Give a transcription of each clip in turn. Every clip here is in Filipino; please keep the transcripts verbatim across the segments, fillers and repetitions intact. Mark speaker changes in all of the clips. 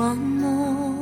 Speaker 1: tuwang mo,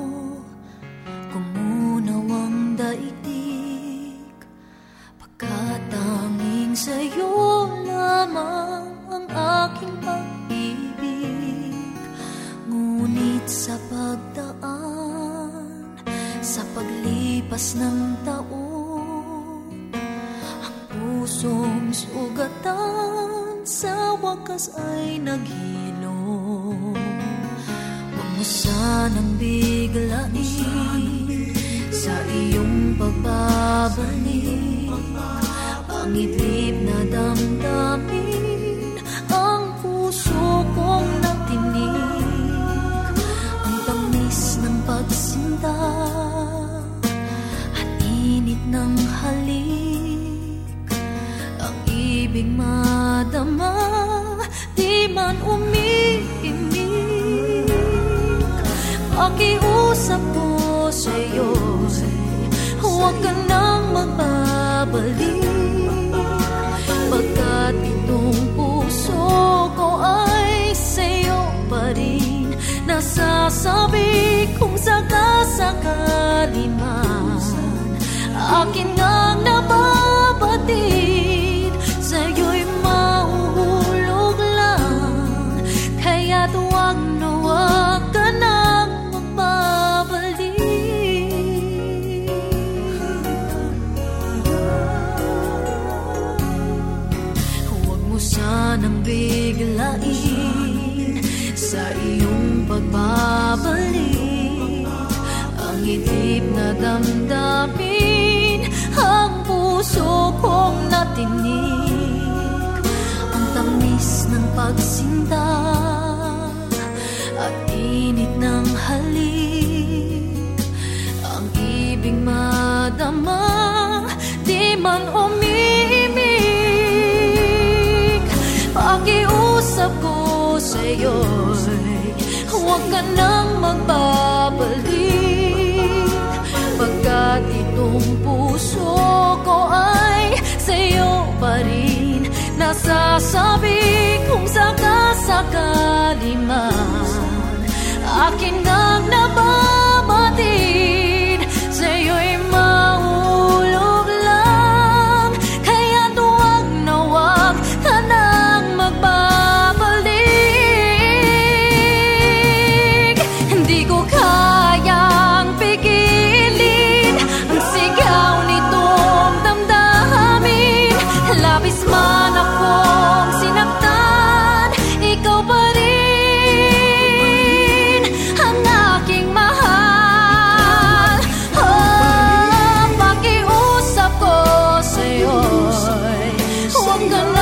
Speaker 1: kumunaw ang daigdig, pagkat tanging sa'yo lamang ang aking pag-ibig. Ngunit sa pagdaan, sa paglipas ng taon, ang pusong sugatan sa wakas ay naghilom. Huwag mo sanang biglain sa iyong pagbabalik ang idlip na damdamin, ang puso kong natinig, ang tamis ng pagsinta at init ng halik, ang ibig madama, di man umiimik. Pakiusap ko sa'yo, huwag ka nang magbabalik, pagkat itong puso ko ay sa'yo pa rin. Nasasabi kung sakasakali man akin ngang nababatid, sa'yo'y mahuhulog lang, kaya't huwag na huwag ka nang magbabalik. Huwag mo sanang biglain sa iyong pagbabalik ang idip na damdamin, ang puso kong natinig, ang tamis ng pagsinta at init ng halik, ang ibig madama, di man umiimik. Pakiusap ko sa'yo, huwag ka nang magbabalik, pagkat itong puso ko ay sa'yo pa rin. Nasasabi kung sakasakali man akin ngang nababatid, sa'yo'y mahulog lang, kaya't huwag na huwag ka nang magbabalik. Hindi ko kayang pigilin ang sigaw nitong damdamin, labis man akong sinaktan, ikaw pa rin ang aking mahal. Oh, pakiusap ko sa'yo, huwag ka na